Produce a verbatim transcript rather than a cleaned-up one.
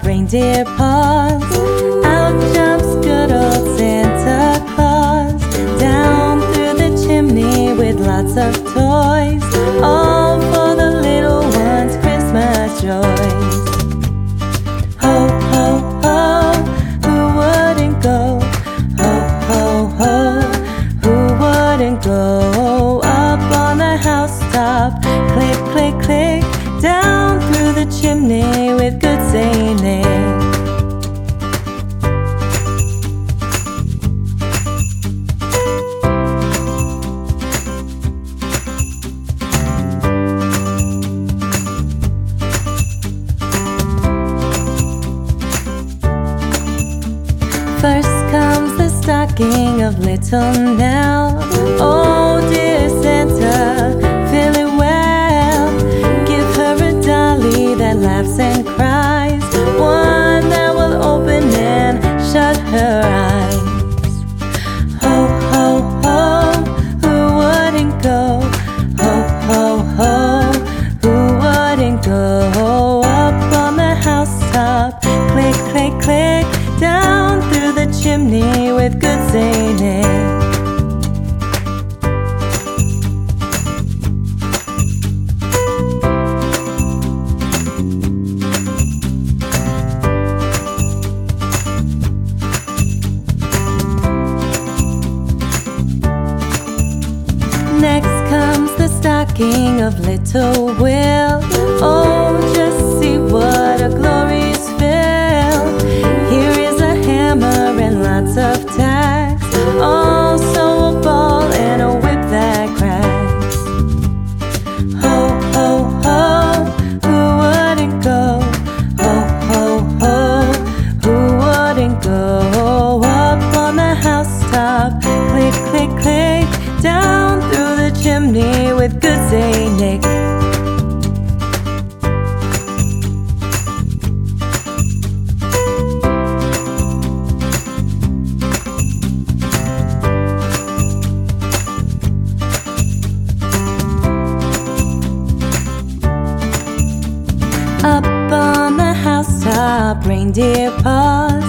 reindeer paws. Out jumps good old Santa Claus, down through the chimney with lots of toys, all for the little ones' Christmas joys. Ho, ho, ho, who wouldn't go? Ho, ho, ho, who wouldn't go? Up on the housetop, click, click, click, down through the chimney with good Saint Nick. First comes the stocking of little Nell. Oh dear Santa, fill it well. Give her a dolly that laughs and cries, one that will open and shut her eyes. Ho, ho, ho, who wouldn't go? Ho, ho, ho, who wouldn't go? Up on the housetop, click, click, click, down through the chimney with good Saint Nick. Next comes the stocking of little Will. Oh, just see what a glorious fill. Here is a hammer and lots of tacks, also a ball and a whip that cracks. Ho, ho, ho, who wouldn't go? Ho, ho, ho, who wouldn't go? Up on the housetop, click, click, click, down through the chimney with good Saint Nick. Up on the housetop, reindeer paws,